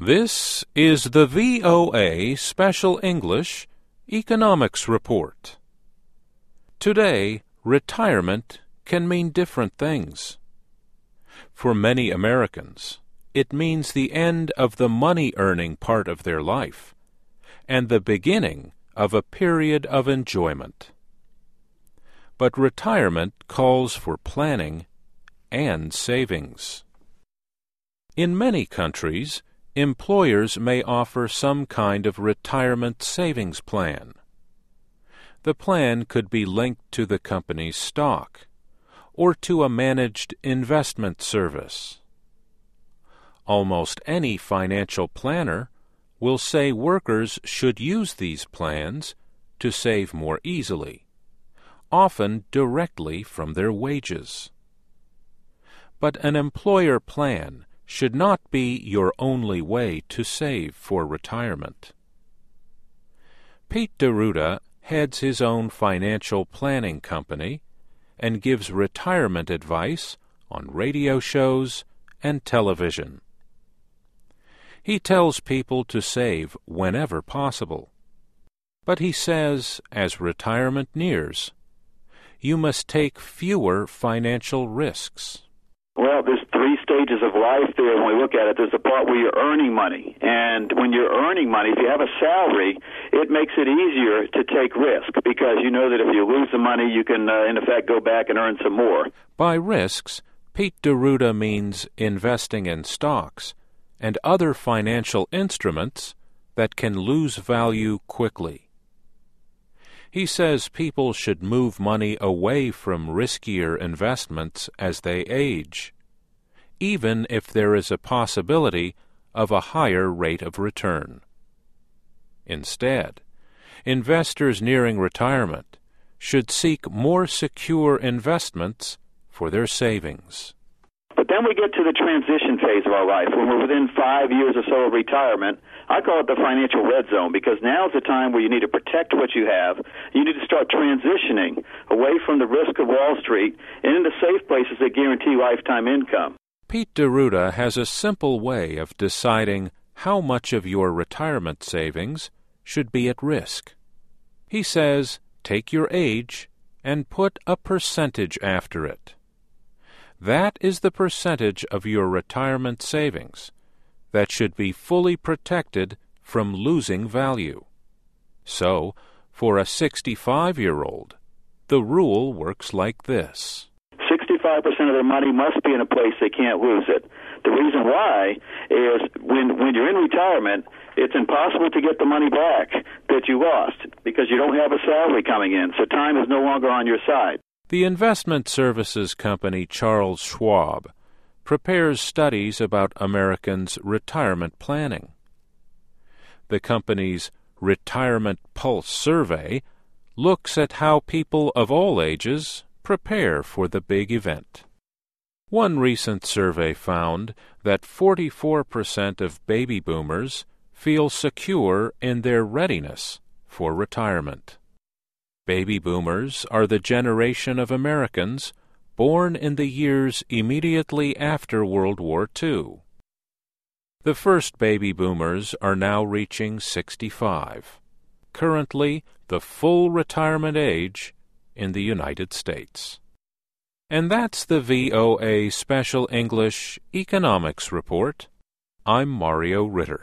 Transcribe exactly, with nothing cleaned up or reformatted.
This is the V O A Special English Economics Report. Today, retirement can mean different things. For many Americans, it means the end of the money-earning part of their life and the beginning of a period of enjoyment. But retirement calls for planning and savings. In many countries, employers may offer some kind of retirement savings plan. The plan could be linked to the company's stock or to a managed investment service. Almost any financial planner will say workers should use these plans to save more easily, often directly from their wages. But an employer plan should not be your only way to save for retirement. Pete D'Arruda heads his own financial planning company and gives retirement advice on radio shows and television. He tells people to save whenever possible. But he says, as retirement nears, you must take fewer financial risks. Well, there's three stages of life there when we look at it. There's the part where you're earning money. And when you're earning money, if you have a salary, it makes it easier to take risk because you know that if you lose the money, you can, uh, in effect, go back and earn some more. By risks, Pete D'Arruda means investing in stocks and other financial instruments that can lose value quickly. He says people should move money away from riskier investments as they age, even if there is a possibility of a higher rate of return. Instead, investors nearing retirement should seek more secure investments for their savings. But then we get to the transition phase of our life, when we're within five years or so of retirement. I call it the financial red zone because now's the time where you need to protect what you have. You need to start transitioning away from the risk of Wall Street and into safe places that guarantee lifetime income. Pete D'Arruda has a simple way of deciding how much of your retirement savings should be at risk. He says, take your age and put a percentage after it. That is the percentage of your retirement savings that should be fully protected from losing value. So, for a sixty-five-year-old, the rule works like this. sixty-five percent of their money must be in a place they can't lose it. The reason why is when, when you're in retirement, it's impossible to get the money back that you lost because you don't have a salary coming in, so time is no longer on your side. The investment services company Charles Schwab prepares studies about Americans' retirement planning. The company's Retirement Pulse survey looks at how people of all ages prepare for the big event. One recent survey found that forty-four percent of baby boomers feel secure in their readiness for retirement. Baby boomers are the generation of Americans born in the years immediately after World War Two. The first baby boomers are now reaching sixty-five, currently the full retirement age in the United States. And that's the V O A Special English Economics Report. I'm Mario Ritter.